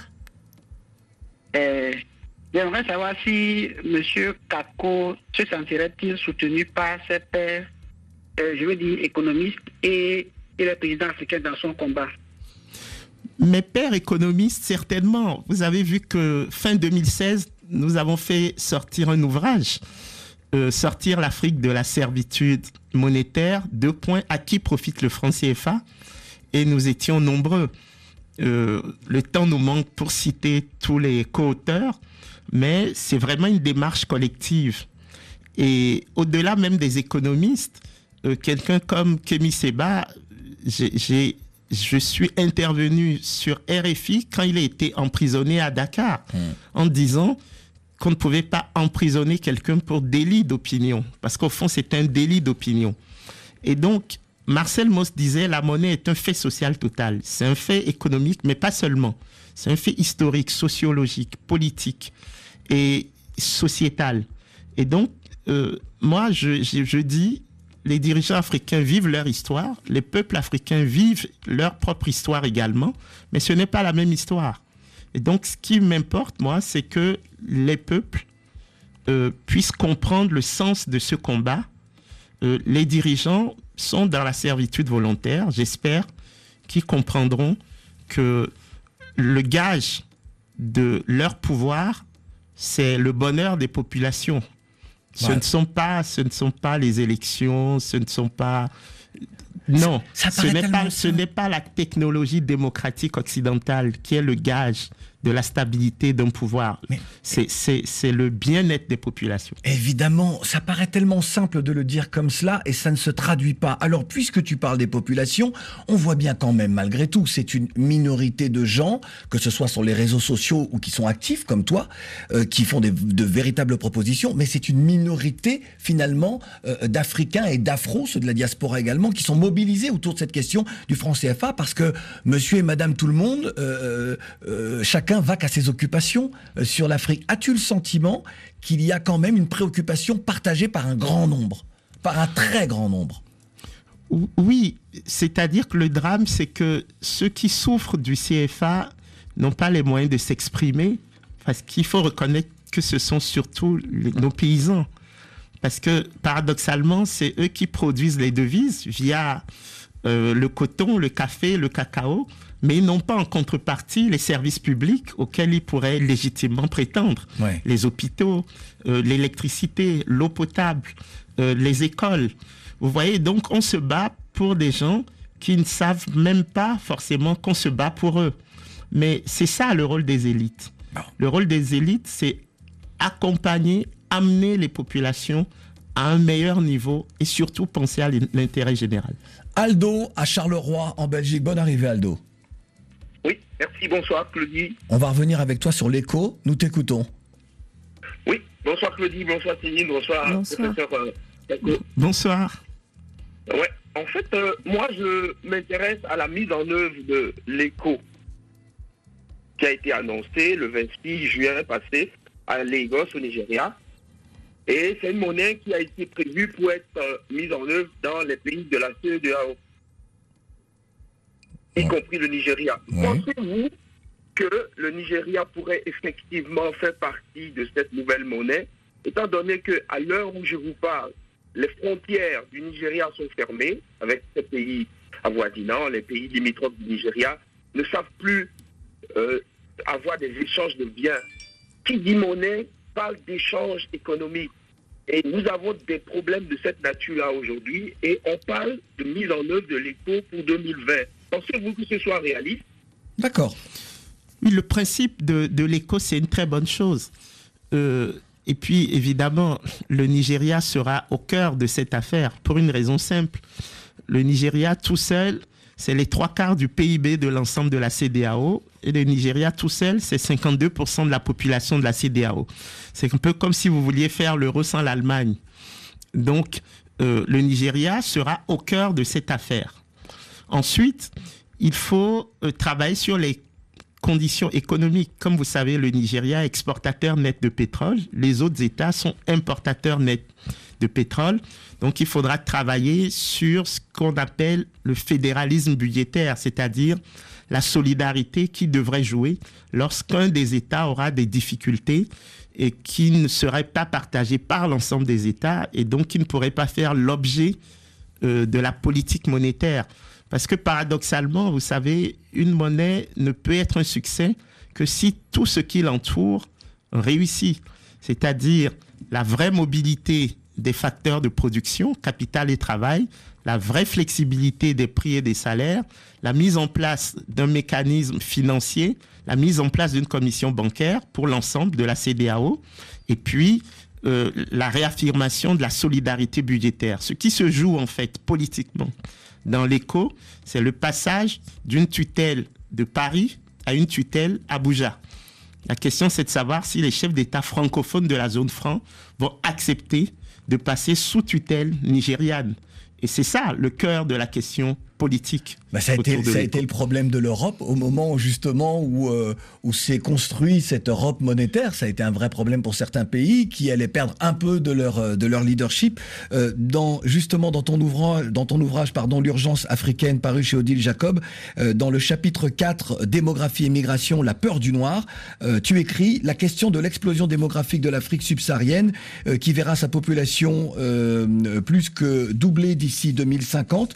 J'aimerais savoir si monsieur Kako se sentirait-il soutenu par ses pairs, je veux dire économistes et les présidents africains dans son combat. Mes pairs économistes, certainement. Vous avez vu que fin 2016, nous avons fait sortir un ouvrage, sortir l'Afrique de la servitude monétaire, 2 points, à qui profite le franc CFA, et nous étions nombreux. Le temps nous manque pour citer tous les co-auteurs, mais c'est vraiment une démarche collective. Et au-delà même des économistes, quelqu'un comme Kémy Séba, je suis intervenu sur RFI quand il a été emprisonné à Dakar, en disant qu'on ne pouvait pas emprisonner quelqu'un pour délit d'opinion, parce qu'au fond, c'est un délit d'opinion. Et donc, Marcel Mauss disait, la monnaie est un fait social total. C'est un fait économique, mais pas seulement. C'est un fait historique, sociologique, politique et sociétal. Et donc, moi, je dis, les dirigeants africains vivent leur histoire, les peuples africains vivent leur propre histoire également, mais ce n'est pas la même histoire. Et donc, ce qui m'importe, moi, c'est que les peuples puissent comprendre le sens de ce combat. Les dirigeants sont dans la servitude volontaire. J'espère qu'ils comprendront que le gage de leur pouvoir, c'est le bonheur des populations. Ce ne sont pas les élections, ce ne sont pas... Non, ce n'est pas la technologie démocratique occidentale qui est le gage de la stabilité d'un pouvoir. C'est le bien-être des populations. Évidemment, ça paraît tellement simple de le dire comme cela et ça ne se traduit pas. Alors, puisque tu parles des populations, on voit bien quand même, malgré tout, c'est une minorité de gens, que ce soit sur les réseaux sociaux ou qui sont actifs comme toi, qui font de véritables propositions, mais c'est une minorité, finalement, d'Africains et d'Afro, ceux de la diaspora également, qui sont mobilisés autour de cette question du franc CFA, parce que monsieur et madame tout le monde, chacun va qu'à ses occupations sur l'Afrique. As-tu le sentiment qu'il y a quand même une préoccupation partagée par un grand nombre, par un très grand nombre? Oui, c'est-à-dire que le drame, c'est que ceux qui souffrent du CFA n'ont pas les moyens de s'exprimer, parce qu'il faut reconnaître que ce sont surtout nos paysans. Parce que, paradoxalement, c'est eux qui produisent les devises via le coton, le café, le cacao, mais ils n'ont pas en contrepartie les services publics auxquels ils pourraient légitimement prétendre. Ouais. Les hôpitaux, l'électricité, l'eau potable, les écoles. Vous voyez, donc on se bat pour des gens qui ne savent même pas forcément qu'on se bat pour eux. Mais c'est ça le rôle des élites. Le rôle des élites, c'est accompagner, amener les populations à un meilleur niveau et surtout penser à l'intérêt général. Aldo, à Charleroi, en Belgique. Bonne arrivée, Aldo. Oui, merci, bonsoir Claudie. On va revenir avec toi sur l'écho, nous t'écoutons. Oui, bonsoir Claudie, bonsoir Céline, bonsoir professeur Bonsoir. Ouais, en fait, moi je m'intéresse à la mise en œuvre de l'écho qui a été annoncé le 26 juin passé à Lagos au Nigeria. Et c'est une monnaie qui a été prévue pour être mise en œuvre dans les pays de la CEDEAO, y compris le Nigeria. Pensez-vous que le Nigeria pourrait effectivement faire partie de cette nouvelle monnaie, étant donné qu'à l'heure où je vous parle, les frontières du Nigeria sont fermées avec ces pays avoisinants, les pays limitrophes du Nigeria ne savent plus avoir des échanges de biens. Qui dit monnaie parle d'échanges économiques. Et nous avons des problèmes de cette nature-là aujourd'hui et on parle de mise en œuvre de l'éco pour 2020. Pensez-vous que ce soit réaliste? D'accord. Oui, le principe de l'éco, c'est une très bonne chose. Et puis, évidemment, le Nigeria sera au cœur de cette affaire pour une raison simple. Le Nigeria tout seul, c'est les 3/4 du PIB de l'ensemble de la CEDEAO. Et le Nigeria tout seul, c'est 52% de la population de la CEDEAO. C'est un peu comme si vous vouliez faire l'euro sans l'Allemagne. Donc, le Nigeria sera au cœur de cette affaire. Ensuite, il faut travailler sur les conditions économiques. Comme vous savez, le Nigeria est exportateur net de pétrole. Les autres États sont importateurs nets de pétrole. Donc, il faudra travailler sur ce qu'on appelle le fédéralisme budgétaire, c'est-à-dire la solidarité qui devrait jouer lorsqu'un des États aura des difficultés et qui ne serait pas partagée par l'ensemble des États et donc qui ne pourrait pas faire l'objet de la politique monétaire. Parce que paradoxalement, vous savez, une monnaie ne peut être un succès que si tout ce qui l'entoure réussit. C'est-à-dire la vraie mobilité des facteurs de production, capital et travail, la vraie flexibilité des prix et des salaires, la mise en place d'un mécanisme financier, la mise en place d'une commission bancaire pour l'ensemble de la CEDEAO, et puis la réaffirmation de la solidarité budgétaire. Ce qui se joue en fait politiquement dans l'éco, c'est le passage d'une tutelle de Paris à une tutelle à Abuja. La question, c'est de savoir si les chefs d'État francophones de la zone franc vont accepter de passer sous tutelle nigériane. Et c'est ça le cœur de la question politique. Ça a été le problème de l'Europe au moment justement où s'est construit cette Europe monétaire. Ça a été un vrai problème pour certains pays qui allaient perdre un peu de leur leadership. Justement dans ton ouvrage, L'urgence africaine, paru chez Odile Jacob, dans le chapitre 4, démographie et migration, la peur du noir, tu écris la question de l'explosion démographique de l'Afrique subsaharienne qui verra sa population plus que doubler d'ici 2050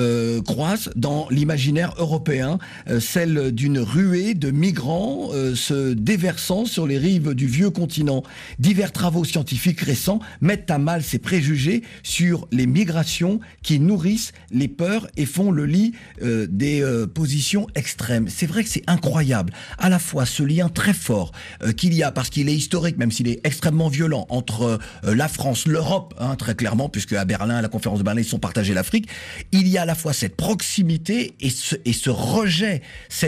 croise dans l'imaginaire européen, celle d'une ruée de migrants se déversant sur les rives du vieux continent. Divers travaux scientifiques récents mettent à mal ces préjugés sur les migrations qui nourrissent les peurs et font le lit des positions extrêmes. C'est vrai que c'est incroyable, à la fois ce lien très fort qu'il y a, parce qu'il est historique, même s'il est extrêmement violent, entre la France, l'Europe, très clairement, puisque à Berlin, à la conférence de Berlin, ils sont partagés l'Afrique. Il y a à la fois cette proximité et ce rejet,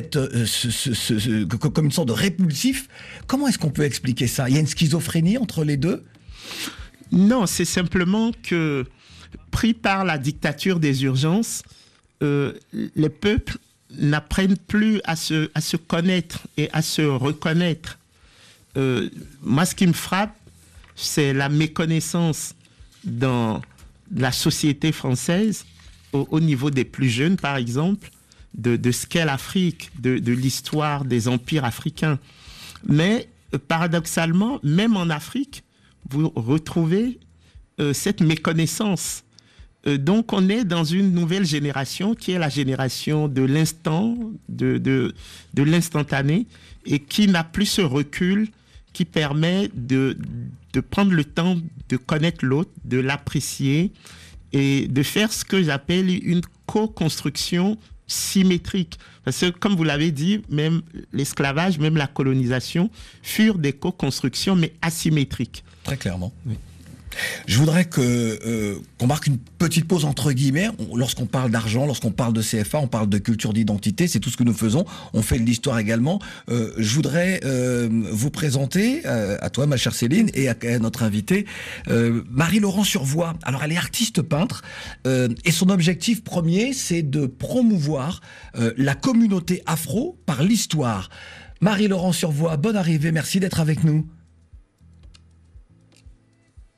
comme une sorte de répulsif. Comment est-ce qu'on peut expliquer ça? Il y a une schizophrénie entre les deux? Non, c'est simplement que, pris par la dictature des urgences, les peuples n'apprennent plus à se connaître et à se reconnaître. Moi, ce qui me frappe, c'est la méconnaissance dans la société française, au niveau des plus jeunes, par exemple, de ce qu'est l'Afrique, de l'histoire des empires africains. Mais paradoxalement, même en Afrique, vous retrouvez cette méconnaissance. Donc on est dans une nouvelle génération qui est la génération de l'instant, de l'instantané, et qui n'a plus ce recul qui permet de prendre le temps de connaître l'autre, de l'apprécier, et de faire ce que j'appelle une co-construction symétrique. Parce que, comme vous l'avez dit, même l'esclavage, même la colonisation furent des co-constructions, mais asymétriques. Très clairement. Oui. Je voudrais qu'on marque une petite pause entre guillemets. Lorsqu'on parle d'argent, lorsqu'on parle de CFA, on parle de culture d'identité, c'est tout ce que nous faisons. On fait de l'histoire également. Je voudrais vous présenter, à toi ma chère Céline, et à notre invitée, Marie-Laurent Survois. Alors elle est artiste peintre, et son objectif premier, c'est de promouvoir la communauté afro par l'histoire. Marie-Laurent Survois, bonne arrivée, merci d'être avec nous.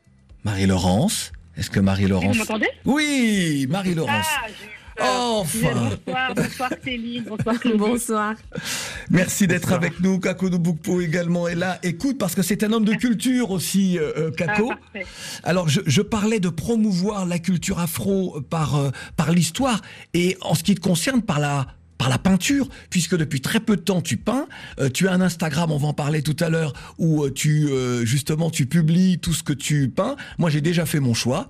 Marie-Laurence. Est-ce que Marie-Laurence... Vous m'entendez? Oui, Marie-Laurence. Enfin. Bonsoir Céline, bonsoir Claude. Bonsoir. Merci d'être avec nous. Kako Nubukpo également est là. Écoute, parce que c'est un homme de culture aussi, Kako. Alors, je parlais de promouvoir la culture afro par l'histoire et en ce qui te concerne par la peinture, puisque depuis très peu de temps tu peins. Tu as un Instagram, on va en parler tout à l'heure, où justement tu publies tout ce que tu peins. Moi j'ai déjà fait mon choix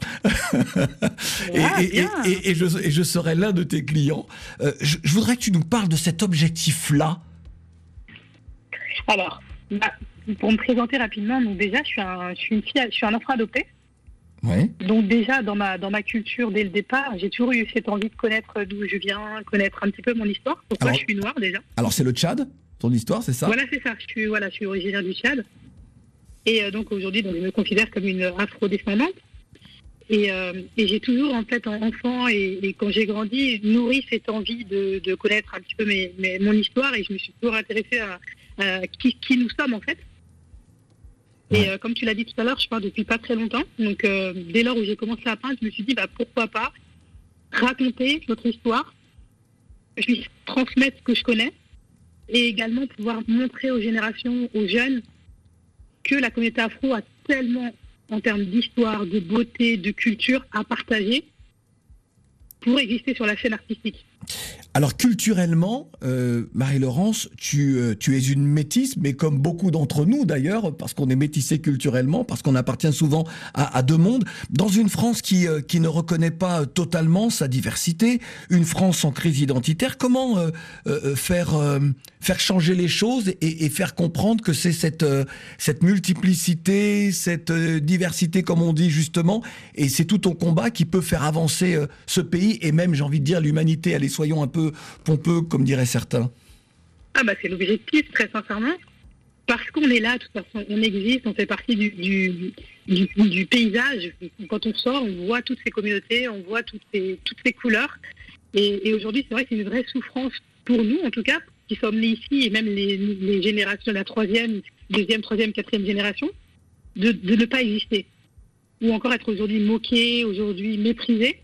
et je serai l'un de tes clients. Je voudrais que tu nous parles de cet objectif-là. Alors, pour me présenter rapidement, donc déjà je suis un enfant adopté. Ouais. Donc déjà dans ma culture dès le départ, j'ai toujours eu cette envie de connaître d'où je viens, connaître un petit peu mon histoire. Pourquoi je suis noire déjà. Alors c'est le Tchad, ton histoire, c'est ça? Voilà, c'est ça. Je suis originaire du Tchad. Et donc aujourd'hui, je me considère comme une afro-descendante. Et j'ai toujours en fait enfant et quand j'ai grandi nourri cette envie de connaître un petit peu mon histoire et je me suis toujours intéressée à qui nous sommes en fait. Et comme tu l'as dit tout à l'heure, je peins depuis pas très longtemps. Donc dès lors où j'ai commencé à peindre, je me suis dit pourquoi pas raconter notre histoire, je puisse transmettre ce que je connais et également pouvoir montrer aux générations, aux jeunes, que la communauté afro a tellement en termes d'histoire, de beauté, de culture à partager pour exister sur la scène artistique. Alors culturellement, Marie-Laurence, tu es une métisse, mais comme beaucoup d'entre nous d'ailleurs, parce qu'on est métissé culturellement, parce qu'on appartient souvent à deux mondes, dans une France qui ne reconnaît pas totalement sa diversité, une France en crise identitaire, comment faire changer les choses et faire comprendre que c'est cette multiplicité, cette diversité comme on dit justement, et c'est tout ton combat qui peut faire avancer ce pays et même, j'ai envie de dire, l'humanité. Allez, soyons un peu pompeux, comme diraient certains. C'est l'objectif, très sincèrement. Parce qu'on est là, de toute façon, on existe, on fait partie du paysage. Quand on sort, on voit toutes ces communautés, on voit toutes ces couleurs. Et aujourd'hui, c'est vrai que c'est une vraie souffrance pour nous, en tout cas, qui sommes nés ici, et même les générations, la troisième, quatrième génération, de ne pas exister. Ou encore être aujourd'hui moqués, aujourd'hui méprisés.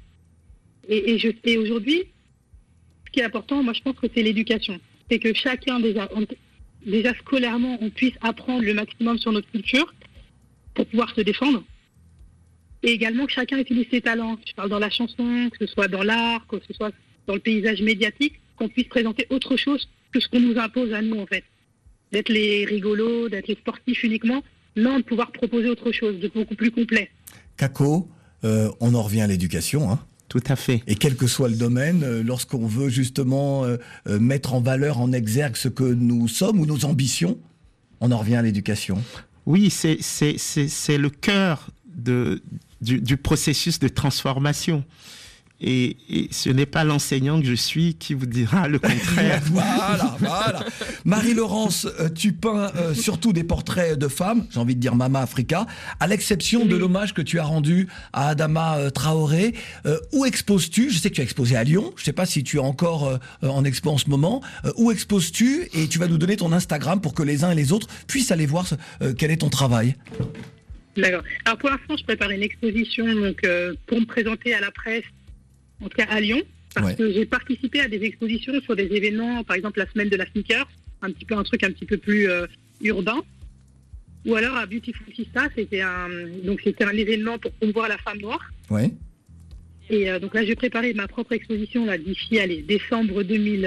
Et aujourd'hui, ce qui est important, moi je pense que c'est l'éducation. C'est que chacun, déjà scolairement, on puisse apprendre le maximum sur notre culture pour pouvoir se défendre. Et également que chacun utilise ses talents. Je parle dans la chanson, que ce soit dans l'art, que ce soit dans le paysage médiatique, qu'on puisse présenter autre chose que ce qu'on nous impose à nous en fait. D'être les rigolos, d'être les sportifs uniquement, non, de pouvoir proposer autre chose, de beaucoup plus complet. Kako, on en revient à l'éducation, hein. Tout à fait. Et quel que soit le domaine, lorsqu'on veut justement mettre en valeur, en exergue ce que nous sommes ou nos ambitions, on en revient à l'éducation. Oui, c'est le cœur du processus de transformation. Et ce n'est pas l'enseignant que je suis qui vous dira le contraire. Voilà. Marie-Laurence, tu peins surtout des portraits de femmes, j'ai envie de dire Mama Africa, à l'exception de l'hommage que tu as rendu à Adama Traoré. Où exposes-tu? Je sais que tu as exposé à Lyon, je ne sais pas si tu es encore en expo en ce moment. Où exposes-tu? Et tu vas nous donner ton Instagram pour que les uns et les autres puissent aller voir quel est ton travail. D'accord. Alors pour l'instant, je prépare une exposition donc, pour me présenter à la presse, en tout cas à Lyon, parce que j'ai participé à des expositions sur des événements, par exemple la semaine de la sneaker, un truc un petit peu plus urbain, ou alors à Beautiful Sista, c'était un événement pour promouvoir la femme noire. Ouais. Et donc là, j'ai préparé ma propre exposition là d'ici, décembre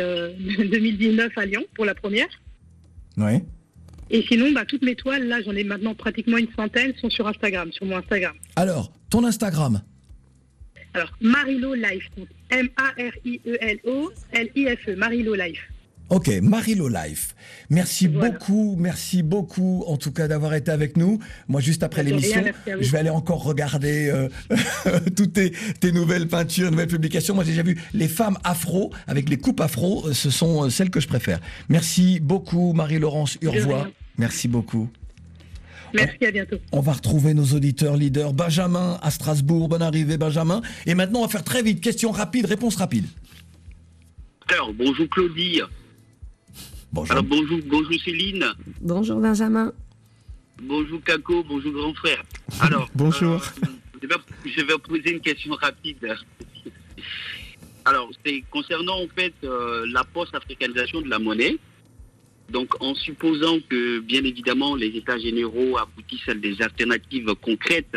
2019 à Lyon pour la première. Ouais. Et sinon, toutes mes toiles, là, j'en ai maintenant pratiquement une centaine, sont sur Instagram, sur mon Instagram. Alors, ton Instagram? Alors, Marilo Life, M-A-R-I-E-L-O-L-I-F-E, Marilo Life. Ok, Marilo Life. Merci beaucoup en tout cas d'avoir été avec nous. Moi, juste après l'émission, je vais aller encore regarder toutes tes nouvelles peintures, nouvelles publications. Moi, j'ai déjà vu les femmes afro, avec les coupes afro, ce sont celles que je préfère. Merci beaucoup Marie-Laurence Urvois. Merci beaucoup. Merci, à bientôt. On va retrouver nos auditeurs leaders. Benjamin à Strasbourg, bonne arrivée Benjamin. Et maintenant, on va faire très vite. Question rapide, réponse rapide. Alors, bonjour Claudie. Bonjour. Alors, bonjour Céline. Bonjour Benjamin. Bonjour Kako, bonjour grand frère. Alors, bonjour. Je vais poser une question rapide. Alors, c'est concernant en fait la post-africanisation de la monnaie. Donc, en supposant que, bien évidemment, les États généraux aboutissent à des alternatives concrètes,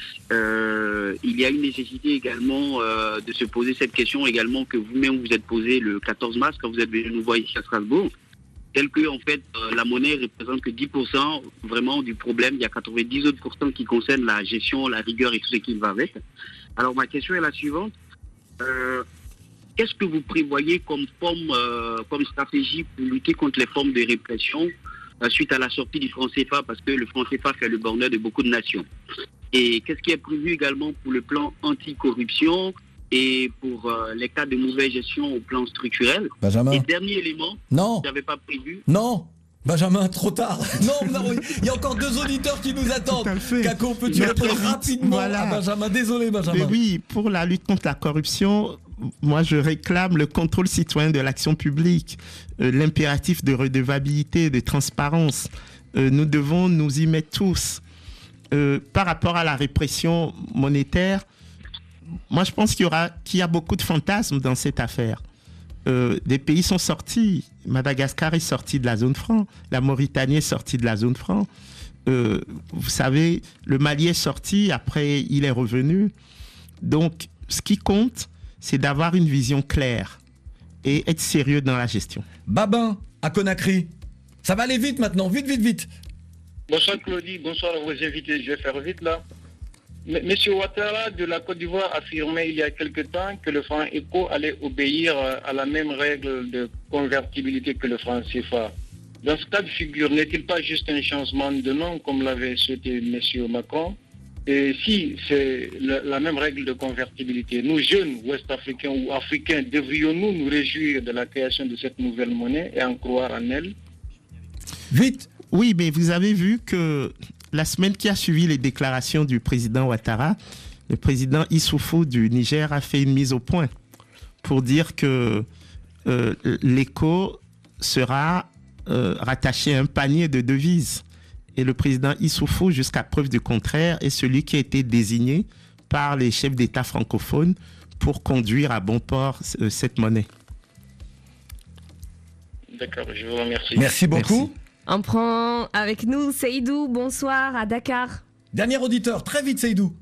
il y a une nécessité également de se poser cette question également que vous-même vous êtes posée le 14 mars quand vous êtes venu nous voir ici à Strasbourg, tel que, en fait, la monnaie représente que 10% vraiment du problème. Il y a 90 autres % qui concernent la gestion, la rigueur et tout ce qui va avec. Alors, ma question est la suivante. Qu'est-ce que vous prévoyez comme stratégie pour lutter contre les formes de répression suite à la sortie du franc CFA, parce que le franc CFA fait le bonheur de beaucoup de nations? Et qu'est-ce qui est prévu également pour le plan anticorruption et pour les cas de mauvaise gestion au plan structurel? Benjamin. Et dernier élément, non. vous n'avez pas prévu? Non. Benjamin, trop tard. Non, il y a encore 2 auditeurs qui nous attendent. Kako, peux-tu répondre rapidement à Benjamin? Désolé, Benjamin. Mais oui, pour la lutte contre la corruption, moi je réclame le contrôle citoyen de l'action publique, l'impératif de redevabilité, de transparence. Nous devons nous y mettre tous. Par rapport à la répression monétaire, moi je pense qu'il y a beaucoup de fantasmes dans cette affaire. Des pays sont sortis. Madagascar est sorti de la zone franc. La Mauritanie est sortie de la zone franc. Vous savez, le Mali est sorti, après il est revenu. Donc, ce qui compte, c'est d'avoir une vision claire et être sérieux dans la gestion. Babin, à Conakry. Ça va aller vite maintenant, vite. Bonsoir Claudie, bonsoir à vos invités. Je vais faire vite là. Monsieur Ouattara de la Côte d'Ivoire affirmait il y a quelque temps que le franc ECO allait obéir à la même règle de convertibilité que le franc CFA. Dans ce cas de figure, n'est-il pas juste un changement de nom comme l'avait souhaité Monsieur Macron? Et si c'est la même règle de convertibilité, nous jeunes ouest-africains ou africains, devrions-nous nous réjouir de la création de cette nouvelle monnaie et en croire en elle? Vite. Oui, mais vous avez vu que la semaine qui a suivi les déclarations du président Ouattara, le président Issoufou du Niger a fait une mise au point pour dire que l'ECO sera rattaché à un panier de devises. Et le président Issoufou, jusqu'à preuve du contraire, est celui qui a été désigné par les chefs d'État francophones pour conduire à bon port cette monnaie. D'accord, je vous remercie. Merci beaucoup. Merci. On prend avec nous Seydou, bonsoir, à Dakar. Dernier auditeur, très vite Seydou.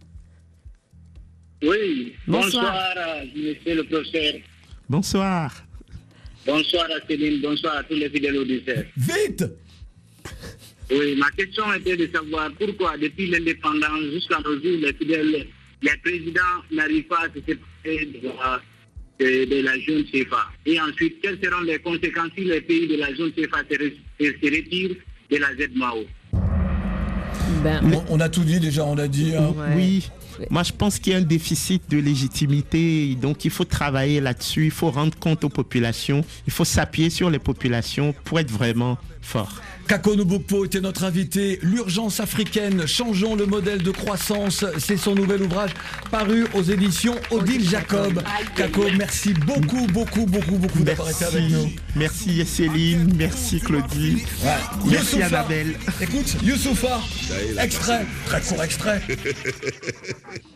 Oui, bonsoir monsieur le professeur. Bonsoir. Bonsoir à Céline, bonsoir à tous les fidèles auditeurs. Vite. Oui, ma question était de savoir pourquoi depuis l'indépendance jusqu'à nos jours, les présidents n'arrivent pas à se séparer de la zone CFA. Et ensuite, quelles seront les conséquences si les pays de la zone CFA se retirent de la ZMAO? On a tout dit déjà, on a dit. Hein. Ouais. Oui, moi je pense qu'il y a un déficit de légitimité, donc il faut travailler là-dessus, il faut rendre compte aux populations, il faut s'appuyer sur les populations pour être vraiment fort. Kako Nubukpo était notre invité. L'urgence africaine, changeons le modèle de croissance. C'est son nouvel ouvrage paru aux éditions Odile Jacob. Kako, merci beaucoup d'avoir été avec nous. Merci Céline, merci Claudie, merci Youssoufa. Annabelle. Écoute, Youssoufa, extrait, très court extrait.